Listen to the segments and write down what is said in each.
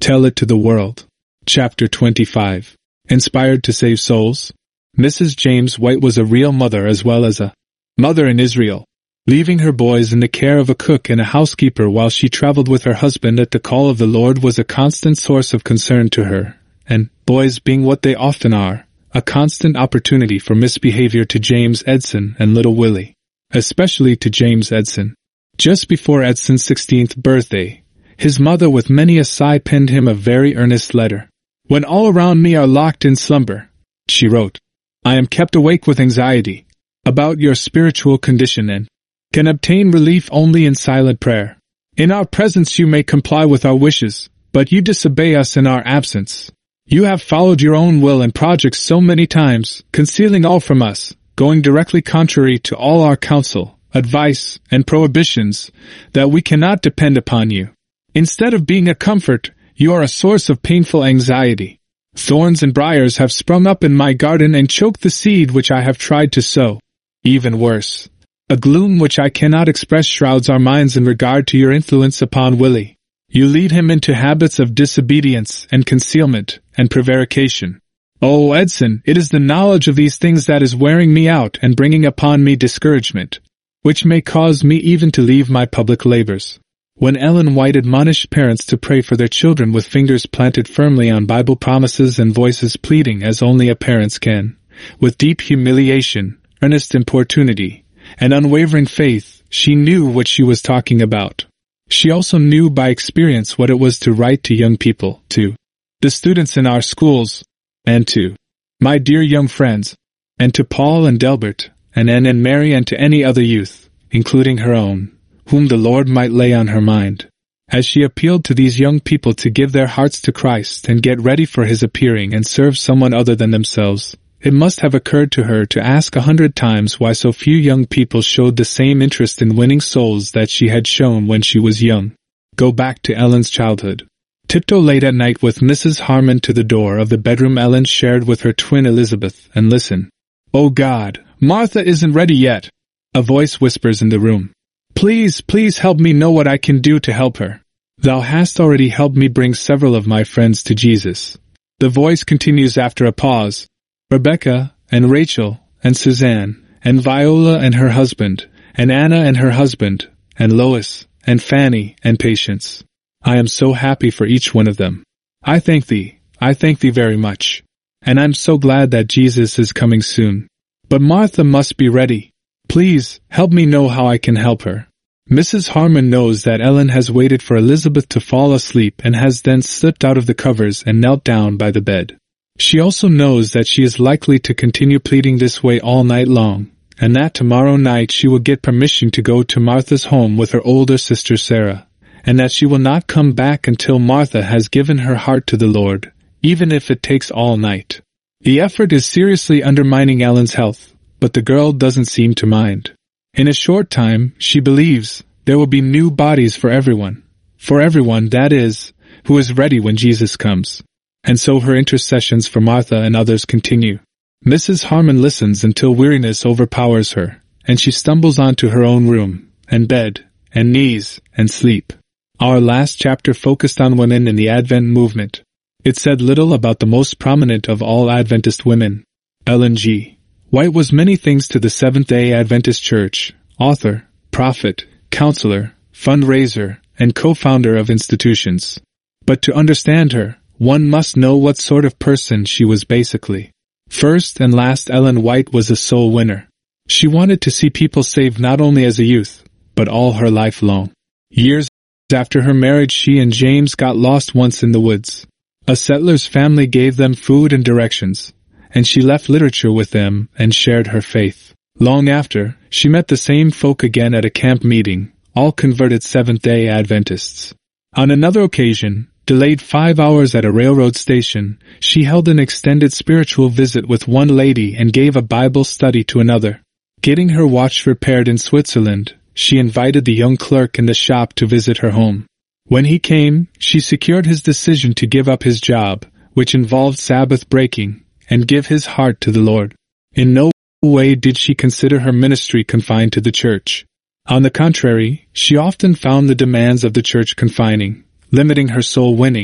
Tell it to the world. Chapter 25. Inspired to save souls? Mrs. James White was a real mother as well as a mother in Israel, leaving her boys in the care of a cook and a housekeeper while she traveled with her husband at the call of the Lord was a constant source of concern to her, and, boys being what they often are, a constant opportunity for misbehavior to James Edson and little Willie. Especially to James Edson. Just before Edson's 16th birthday, his mother with many a sigh penned him a very earnest letter. "When all around me are locked in slumber," she wrote, "I am kept awake with anxiety about your spiritual condition and can obtain relief only in silent prayer. In our presence you may comply with our wishes, but you disobey us in our absence. You have followed your own will and projects so many times, concealing all from us, going directly contrary to all our counsel, advice, and prohibitions, that we cannot depend upon you. Instead of being a comfort, you are a source of painful anxiety. Thorns and briars have sprung up in my garden and choked the seed which I have tried to sow. Even worse, a gloom which I cannot express shrouds our minds in regard to your influence upon Willie. You lead him into habits of disobedience and concealment and prevarication. Oh, Edson, it is the knowledge of these things that is wearing me out and bringing upon me discouragement, which may cause me even to leave my public labors." When Ellen White admonished parents to pray for their children with fingers planted firmly on Bible promises and voices pleading as only a parent's can, with deep humiliation, earnest importunity, and unwavering faith, she knew what she was talking about. She also knew by experience what it was to write to young people, to the students in our schools, and to my dear young friends, and to Paul and Delbert, and Anne and Mary and to any other youth, including her own, whom the Lord might lay on her mind. As she appealed to these young people to give their hearts to Christ and get ready for His appearing and serve someone other than themselves, it must have occurred to her to ask 100 times why so few young people showed the same interest in winning souls that she had shown when she was young. Go back to Ellen's childhood. Tiptoe late at night with Mrs. Harmon to the door of the bedroom Ellen shared with her twin Elizabeth, and listen. "Oh God, Martha isn't ready yet," a voice whispers in the room. "Please, please help me know what I can do to help her. Thou hast already helped me bring several of my friends to Jesus." The voice continues after a pause. "Rebecca, and Rachel, and Suzanne, and Viola and her husband, and Anna and her husband, and Lois, and Fanny, and Patience. I am so happy for each one of them. I thank thee very much. And I'm so glad that Jesus is coming soon. But Martha must be ready. Please, help me know how I can help her." Mrs. Harmon knows that Ellen has waited for Elizabeth to fall asleep and has then slipped out of the covers and knelt down by the bed. She also knows that she is likely to continue pleading this way all night long, and that tomorrow night she will get permission to go to Martha's home with her older sister Sarah, and that she will not come back until Martha has given her heart to the Lord, even if it takes all night. The effort is seriously undermining Ellen's health, but the girl doesn't seem to mind. In a short time, she believes, there will be new bodies for everyone, that is, who is ready when Jesus comes. And so her intercessions for Martha and others continue. Mrs. Harmon listens until weariness overpowers her, and she stumbles onto her own room, and bed, and knees, and sleep. Our last chapter focused on women in the Advent movement. It said little about the most prominent of all Adventist women. Ellen G. White was many things to the Seventh-day Adventist Church: author, prophet, counselor, fundraiser, and co-founder of institutions. But to understand her, one must know what sort of person she was basically. First and last, Ellen White was a soul winner. She wanted to see people saved not only as a youth, but all her life long. Years after her marriage, she and James got lost once in the woods. A settler's family gave them food and directions, and she left literature with them and shared her faith. Long after, she met the same folk again at a camp meeting, all converted Seventh-day Adventists. On another occasion, delayed 5 hours at a railroad station, she held an extended spiritual visit with one lady and gave a Bible study to another. Getting her watch repaired in Switzerland, she invited the young clerk in the shop to visit her home. When he came, she secured his decision to give up his job, which involved Sabbath breaking, and give his heart to the Lord. In no way did she consider her ministry confined to the church. On the contrary, she often found the demands of the church confining, limiting her soul winning,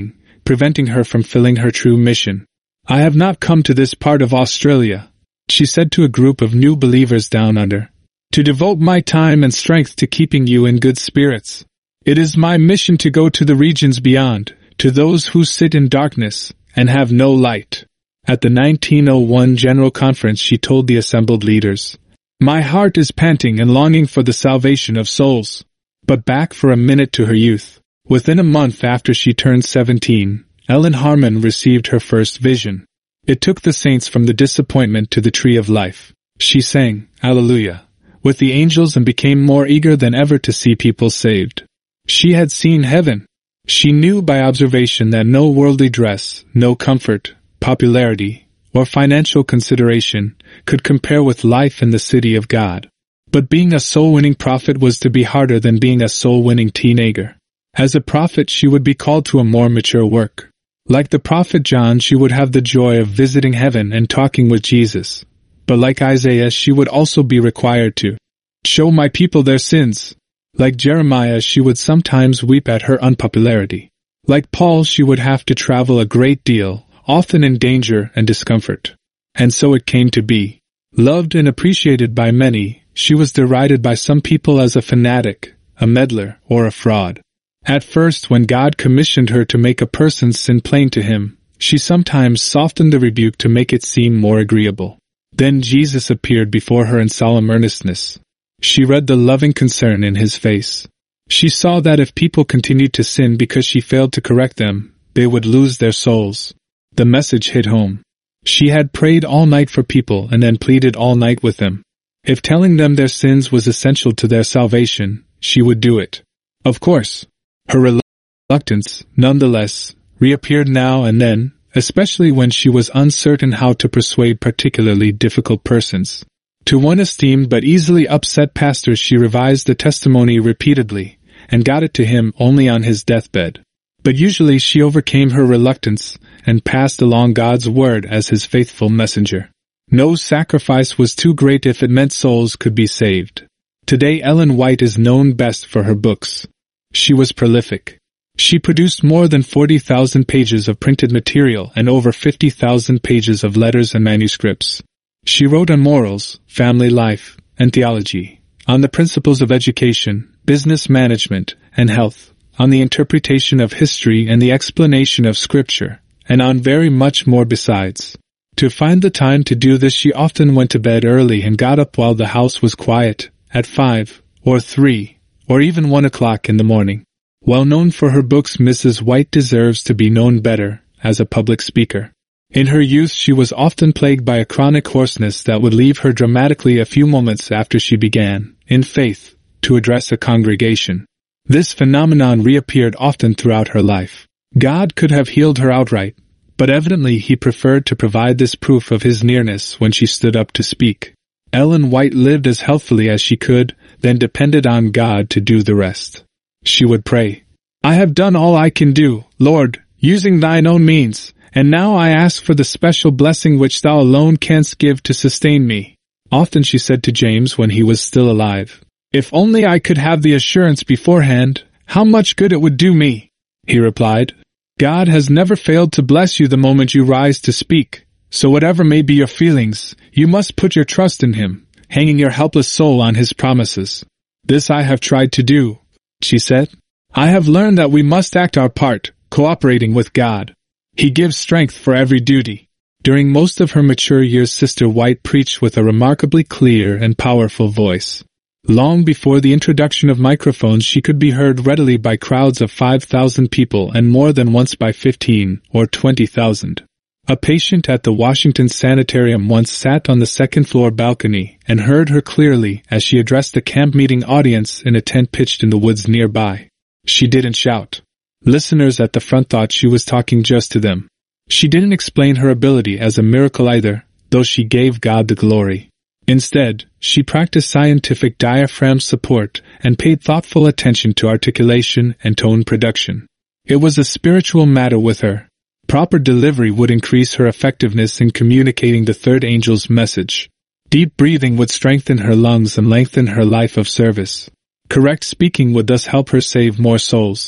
preventing her from filling her true mission. "I have not come to this part of Australia," she said to a group of new believers down under, "to devote my time and strength to keeping you in good spirits. It is my mission to go to the regions beyond, to those who sit in darkness and have no light." At the 1901 General Conference she told the assembled leaders, "My heart is panting and longing for the salvation of souls." But back for a minute to her youth. Within a month after she turned 17, Ellen Harmon received her first vision. It took the saints from the disappointment to the tree of life. She sang, "Alleluia," with the angels and became more eager than ever to see people saved. She had seen heaven. She knew by observation that no worldly dress, no comfort, popularity, or financial consideration could compare with life in the city of God. But being a soul-winning prophet was to be harder than being a soul-winning teenager. As a prophet she would be called to a more mature work. Like the prophet John, she would have the joy of visiting heaven and talking with Jesus. But like Isaiah, she would also be required to show my people their sins. Like Jeremiah, she would sometimes weep at her unpopularity. Like Paul, she would have to travel a great deal, often in danger and discomfort. And so it came to be. Loved and appreciated by many, she was derided by some people as a fanatic, a meddler, or a fraud. At first, when God commissioned her to make a person's sin plain to him, she sometimes softened the rebuke to make it seem more agreeable. Then Jesus appeared before her in solemn earnestness. She read the loving concern in his face. She saw that if people continued to sin because she failed to correct them, they would lose their souls. The message hit home. She had prayed all night for people and then pleaded all night with them. If telling them their sins was essential to their salvation, she would do it. Of course. Her reluctance, nonetheless, reappeared now and then, especially when she was uncertain how to persuade particularly difficult persons. To one esteemed but easily upset pastor she revised the testimony repeatedly, and got it to him only on his deathbed. But usually she overcame her reluctance and passed along God's word as his faithful messenger. No sacrifice was too great if it meant souls could be saved. Today Ellen White is known best for her books. She was prolific. She produced more than 40,000 pages of printed material and over 50,000 pages of letters and manuscripts. She wrote on morals, family life, and theology, on the principles of education, business management, and health, on the interpretation of history and the explanation of Scripture, and on very much more besides. To find the time to do this she often went to bed early and got up while the house was quiet, at 5, or 3, or even 1 o'clock in the morning. Well known for her books, Mrs. White deserves to be known better as a public speaker. In her youth she was often plagued by a chronic hoarseness that would leave her dramatically a few moments after she began, in faith, to address a congregation. This phenomenon reappeared often throughout her life. God could have healed her outright, but evidently he preferred to provide this proof of his nearness when she stood up to speak. Ellen White lived as healthfully as she could, then depended on God to do the rest. She would pray, "I have done all I can do, Lord, using thine own means, and now I ask for the special blessing which thou alone canst give to sustain me." Often she said to James when he was still alive, "If only I could have the assurance beforehand, how much good it would do me." He replied, "God has never failed to bless you the moment you rise to speak, so whatever may be your feelings, you must put your trust in him, hanging your helpless soul on his promises." "This I have tried to do," she said. "I have learned that we must act our part, cooperating with God. He gives strength for every duty." During most of her mature years, Sister White preached with a remarkably clear and powerful voice. Long before the introduction of microphones, she could be heard readily by crowds of 5,000 people and more than once by 15 or 20,000. A patient at the Washington Sanitarium once sat on the second-floor balcony and heard her clearly as she addressed the camp meeting audience in a tent pitched in the woods nearby. She didn't shout. Listeners at the front thought she was talking just to them. She didn't explain her ability as a miracle either, though she gave God the glory. Instead, she practiced scientific diaphragm support and paid thoughtful attention to articulation and tone production. It was a spiritual matter with her. Proper delivery would increase her effectiveness in communicating the third angel's message. Deep breathing would strengthen her lungs and lengthen her life of service. Correct speaking would thus help her save more souls.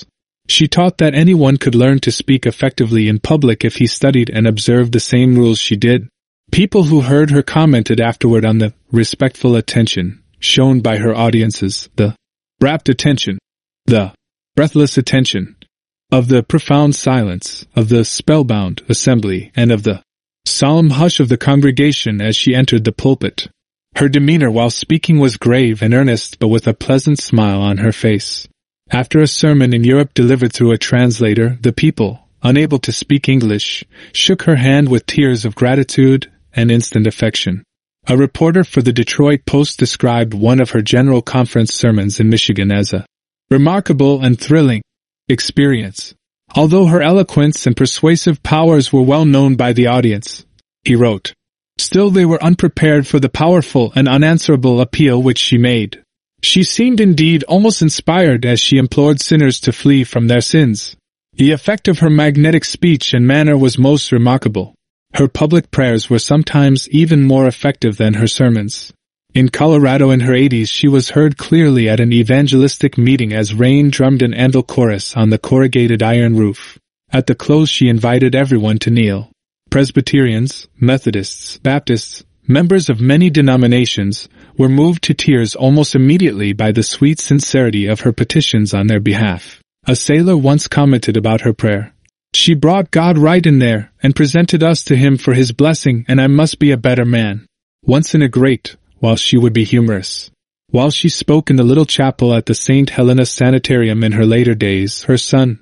She taught that anyone could learn to speak effectively in public if he studied and observed the same rules she did. People who heard her commented afterward on the respectful attention shown by her audiences, the rapt attention, the breathless attention, of the profound silence, of the spellbound assembly, and of the solemn hush of the congregation as she entered the pulpit. Her demeanor while speaking was grave and earnest, but with a pleasant smile on her face. After a sermon in Europe delivered through a translator, the people, unable to speak English, shook her hand with tears of gratitude and instant affection. A reporter for the Detroit Post described one of her General Conference sermons in Michigan as a remarkable and thrilling experience. Although her eloquence and persuasive powers were well known by the audience, he wrote, still they were unprepared for the powerful and unanswerable appeal which she made. She seemed indeed almost inspired as she implored sinners to flee from their sins. The effect of her magnetic speech and manner was most remarkable. Her public prayers were sometimes even more effective than her sermons. In Colorado in her 80s she was heard clearly at an evangelistic meeting as rain drummed an anvil chorus on the corrugated iron roof. At the close she invited everyone to kneel. Presbyterians, Methodists, Baptists, members of many denominations, were moved to tears almost immediately by the sweet sincerity of her petitions on their behalf. A sailor once commented about her prayer, "She brought God right in there and presented us to Him for His blessing, and I must be a better man." Once in a grate, while she would be humorous. While she spoke in the little chapel at the St. Helena Sanitarium in her later days, her son,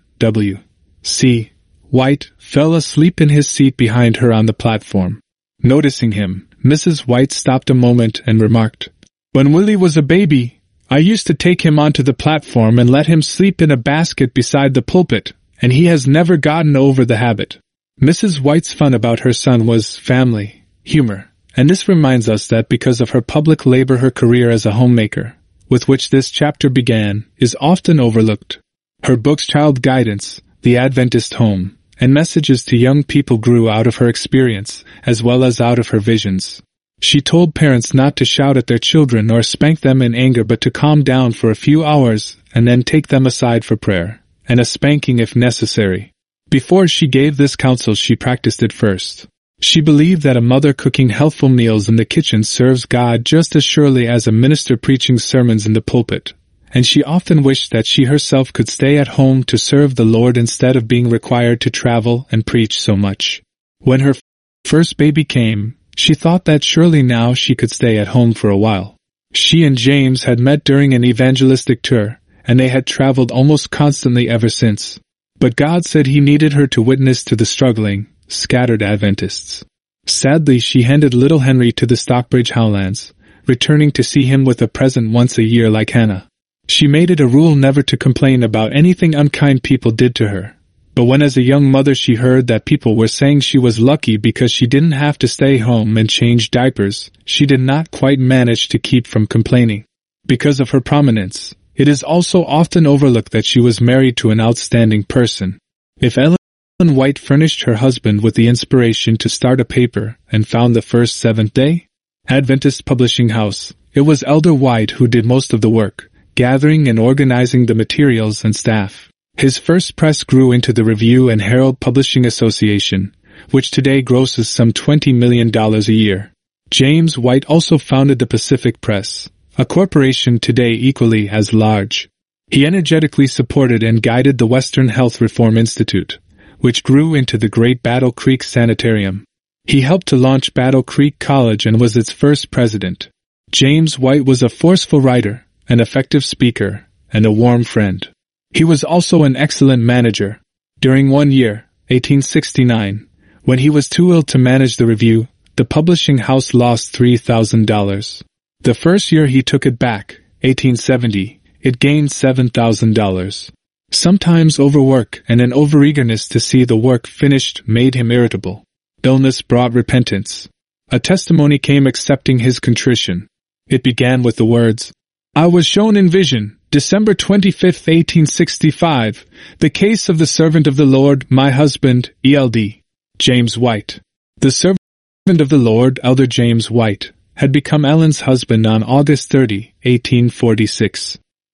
W.C. White, fell asleep in his seat behind her on the platform. Noticing him, Mrs. White stopped a moment and remarked, "When Willie was a baby, I used to take him onto the platform and let him sleep in a basket beside the pulpit, and he has never gotten over the habit." Mrs. White's fun about her son was family, humor, and this reminds us that because of her public labor her career as a homemaker, with which this chapter began, is often overlooked. Her books Child Guidance, The Adventist Home, and Messages to Young People grew out of her experience, as well as out of her visions. She told parents not to shout at their children or spank them in anger but to calm down for a few hours and then take them aside for prayer, and a spanking if necessary. Before she gave this counsel she practiced it first. She believed that a mother cooking healthful meals in the kitchen serves God just as surely as a minister preaching sermons in the pulpit, and she often wished that she herself could stay at home to serve the Lord instead of being required to travel and preach so much. When her first baby came, she thought that surely now she could stay at home for a while. She and James had met during an evangelistic tour, and they had traveled almost constantly ever since. But God said He needed her to witness to the struggling, scattered Adventists. Sadly, she handed little Henry to the Stockbridge Howlands, returning to see him with a present once a year like Hannah. She made it a rule never to complain about anything unkind people did to her. But when as a young mother she heard that people were saying she was lucky because she didn't have to stay home and change diapers, she did not quite manage to keep from complaining. Because of her prominence, it is also often overlooked that she was married to an outstanding person. If Ellen White furnished her husband with the inspiration to start a paper and found the first Seventh-day Adventist publishing house, it was Elder White who did most of the work, gathering and organizing the materials and staff. His first press grew into the Review and Herald Publishing Association, which today grosses some $20 million a year. James White also founded the Pacific Press, a corporation today equally as large. He energetically supported and guided the Western Health Reform Institute, which grew into the Great Battle Creek Sanitarium. He helped to launch Battle Creek College and was its first president. James White was a forceful writer, an effective speaker, and a warm friend. He was also an excellent manager. During one year, 1869, when he was too ill to manage the Review, the publishing house lost $3,000. The first year he took it back, 1870, it gained $7,000. Sometimes overwork and an overeagerness to see the work finished made him irritable. Illness brought repentance. A testimony came accepting his contrition. It began with the words, "I was shown in vision, December 25, 1865, the case of the servant of the Lord, my husband, E.L.D. James White." The servant of the Lord, Elder James White, had become Ellen's husband on August 30, 1846.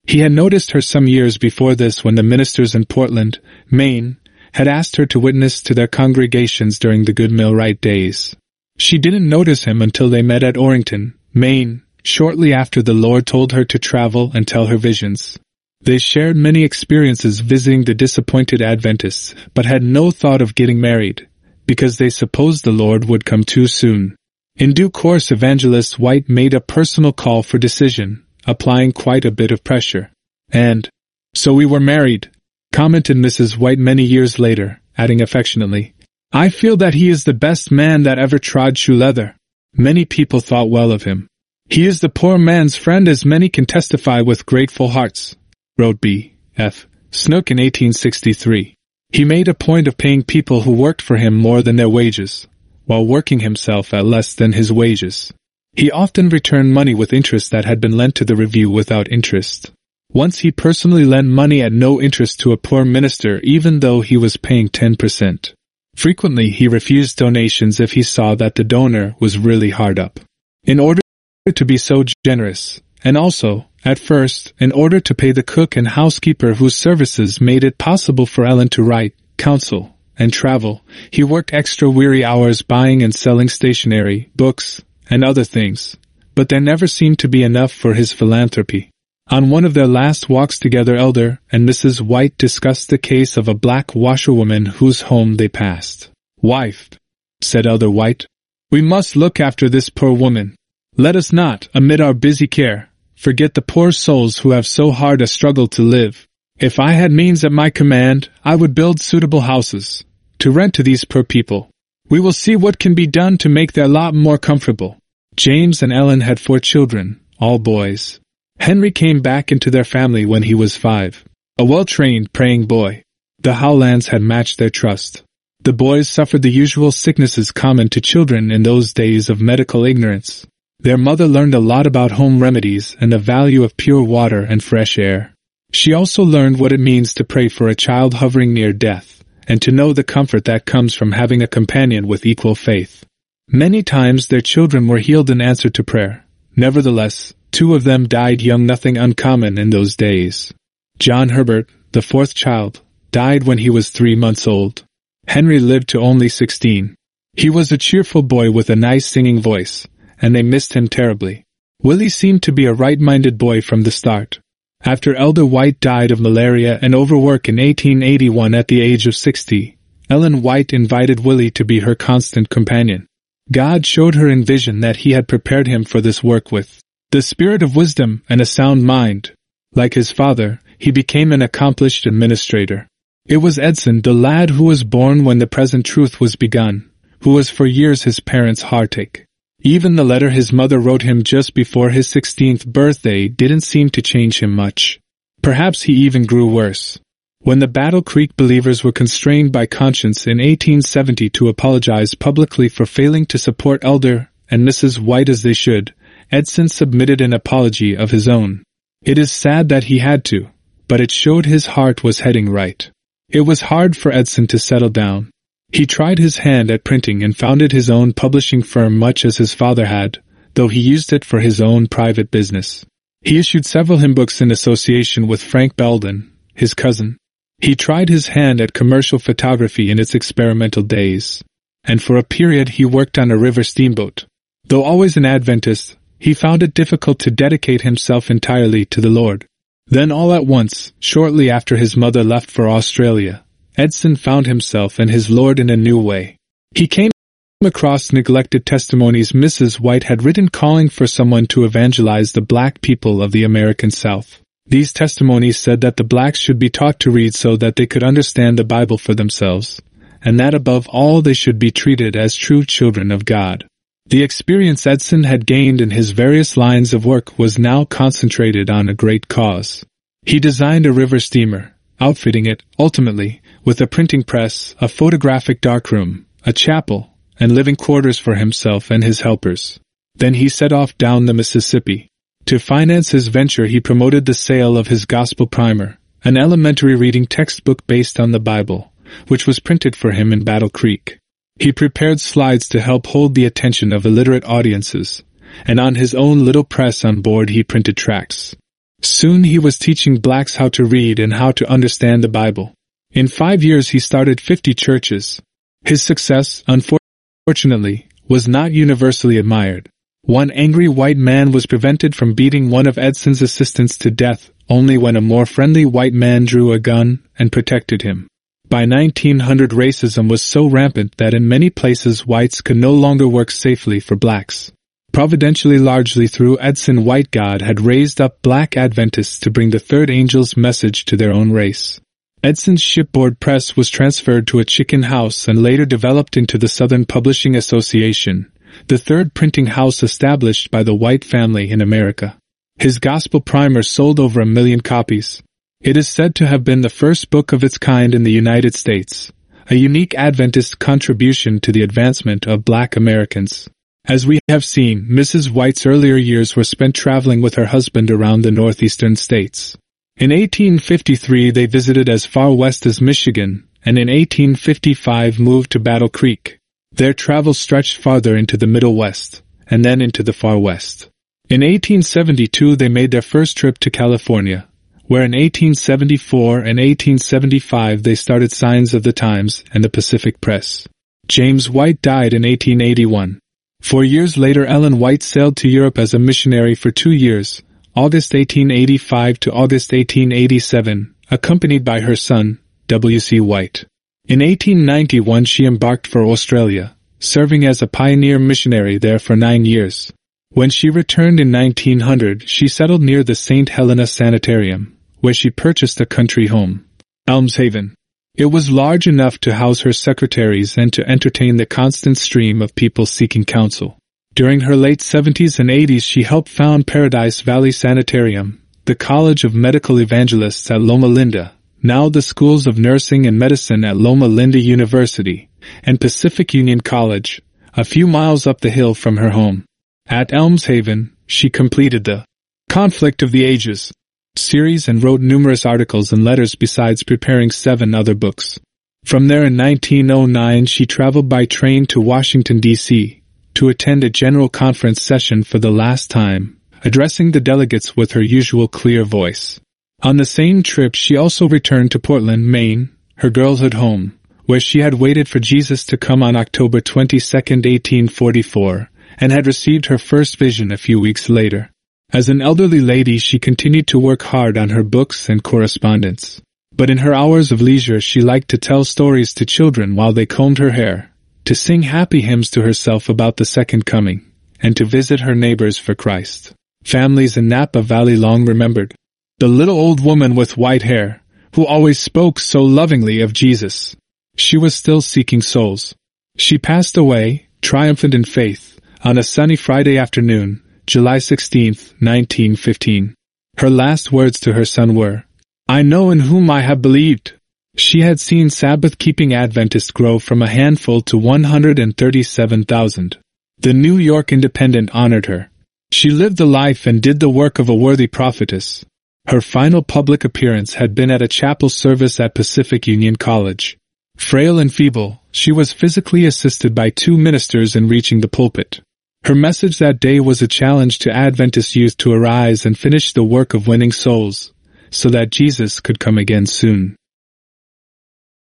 He had noticed her some years before this when the ministers in Portland, Maine, had asked her to witness to their congregations during the Good Millwright days. She didn't notice him until they met at Orrington, Maine, shortly after the Lord told her to travel and tell her visions. They shared many experiences visiting the disappointed Adventists, but had no thought of getting married, because they supposed the Lord would come too soon. In due course, Evangelist White made a personal call for decision, applying quite a bit of pressure. And, "So we were married," commented Mrs. White many years later, adding affectionately, "I feel that he is the best man that ever trod shoe leather." Many people thought well of him. "He is the poor man's friend, as many can testify with grateful hearts," wrote B.F. Snook in 1863. He made a point of paying people who worked for him more than their wages, while working himself at less than his wages. He often returned money with interest that had been lent to the Review without interest. Once he personally lent money at no interest to a poor minister even though he was paying 10%. Frequently he refused donations if he saw that the donor was really hard up. In order to be so generous, and also, at first, in order to pay the cook and housekeeper whose services made it possible for Ellen to write, counsel, and travel, he worked extra weary hours buying and selling stationery, books, and other things, but there never seemed to be enough for his philanthropy. On one of their last walks together, Elder and Mrs. White discussed the case of a black washerwoman whose home they passed. "Wife," said Elder White, "we must look after this poor woman. Let us not, amid our busy care, forget the poor souls who have so hard a struggle to live. If I had means at my command, I would build suitable houses to rent to these poor people. We will see what can be done to make their lot more comfortable." James and Ellen had 4 children, all boys. Henry came back into their family when he was 5. A well-trained, praying boy. The Howlands had matched their trust. The boys suffered the usual sicknesses common to children in those days of medical ignorance. Their mother learned a lot about home remedies and the value of pure water and fresh air. She also learned what it means to pray for a child hovering near death, and to know the comfort that comes from having a companion with equal faith. Many times their children were healed in answer to prayer. Nevertheless, 2 of them died young, nothing uncommon in those days. John Herbert, the 4th child, died when he was 3 months old. Henry lived to only 16. He was a cheerful boy with a nice singing voice, and they missed him terribly. Willie seemed to be a right-minded boy from the start. After Elder White died of malaria and overwork in 1881 at the age of 60, Ellen White invited Willie to be her constant companion. God showed her in vision that he had prepared him for this work with the spirit of wisdom and a sound mind. Like his father, he became an accomplished administrator. It was Edson, the lad who was born when the present truth was begun, who was for years his parents' heartache. Even the letter his mother wrote him just before his 16th birthday didn't seem to change him much. Perhaps he even grew worse. When the Battle Creek believers were constrained by conscience in 1870 to apologize publicly for failing to support Elder and Mrs. White as they should, Edson submitted an apology of his own. It is sad that he had to, but it showed his heart was heading right. It was hard for Edson to settle down. He tried his hand at printing and founded his own publishing firm much as his father had, though he used it for his own private business. He issued several hymn books in association with Frank Belden, his cousin. He tried his hand at commercial photography in its experimental days, and for a period he worked on a river steamboat. Though always an Adventist, he found it difficult to dedicate himself entirely to the Lord. Then all at once, shortly after his mother left for Australia, Edson found himself and his Lord in a new way. He came across neglected testimonies Mrs. White had written calling for someone to evangelize the black people of the American South. These testimonies said that the blacks should be taught to read so that they could understand the Bible for themselves, and that above all they should be treated as true children of God. The experience Edson had gained in his various lines of work was now concentrated on a great cause. He designed a river steamer, outfitting it, ultimately, with a printing press, a photographic darkroom, a chapel, and living quarters for himself and his helpers. Then he set off down the Mississippi. To finance his venture he promoted the sale of his Gospel Primer, an elementary reading textbook based on the Bible, which was printed for him in Battle Creek. He prepared slides to help hold the attention of illiterate audiences, and on his own little press on board he printed tracts. Soon he was teaching blacks how to read and how to understand the Bible. In 5 years he started 50 churches. His success, unfortunately, was not universally admired. One angry white man was prevented from beating one of Edson's assistants to death only when a more friendly white man drew a gun and protected him. By 1900 racism was so rampant that in many places whites could no longer work safely for blacks. Providentially, largely through Edson, white God had raised up black Adventists to bring the third angel's message to their own race. Edson's shipboard press was transferred to a chicken house and later developed into the Southern Publishing Association, the third printing house established by the white family in America. His gospel primer sold over 1 million copies. It is said to have been the first book of its kind in the United States, a unique Adventist contribution to the advancement of black Americans. As we have seen, Mrs. White's earlier years were spent traveling with her husband around the northeastern states. In 1853 they visited as far west as Michigan, and in 1855 moved to Battle Creek. Their travels stretched farther into the Middle West, and then into the Far West. In 1872 they made their first trip to California, where in 1874 and 1875 they started Signs of the Times and the Pacific Press. James White died in 1881. 4 years later Ellen White sailed to Europe as a missionary for 2 years, August 1885 to August 1887, accompanied by her son, W.C. White. In 1891 she embarked for Australia, serving as a pioneer missionary there for 9 years. When she returned in 1900, she settled near the St. Helena Sanitarium, where she purchased a country home, Elmshaven. It was large enough to house her secretaries and to entertain the constant stream of people seeking counsel. During her late 70s and 80s she helped found Paradise Valley Sanitarium, the College of Medical Evangelists at Loma Linda, now the Schools of Nursing and Medicine at Loma Linda University, and Pacific Union College, a few miles up the hill from her home. At Elmshaven, she completed the Conflict of the Ages series and wrote numerous articles and letters besides preparing 7 other books. From there in 1909 she traveled by train to Washington, D.C., to attend a general conference session for the last time, addressing the delegates with her usual clear voice. On the same trip she also returned to Portland, Maine, her girlhood home, where she had waited for Jesus to come on October 22, 1844, and had received her first vision a few weeks later. As an elderly lady she continued to work hard on her books and correspondence. But in her hours of leisure she liked to tell stories to children while they combed her hair, to sing happy hymns to herself about the second coming, and to visit her neighbors for Christ. Families in Napa Valley long remembered the little old woman with white hair, who always spoke so lovingly of Jesus. She was still seeking souls. She passed away, triumphant in faith, on a sunny Friday afternoon, July 16, 1915. Her last words to her son were, "I know in whom I have believed." She had seen Sabbath-keeping Adventists grow from a handful to 137,000. The New York Independent honored her. She lived the life and did the work of a worthy prophetess. Her final public appearance had been at a chapel service at Pacific Union College. Frail and feeble, she was physically assisted by 2 ministers in reaching the pulpit. Her message that day was a challenge to Adventist youth to arise and finish the work of winning souls, so that Jesus could come again soon.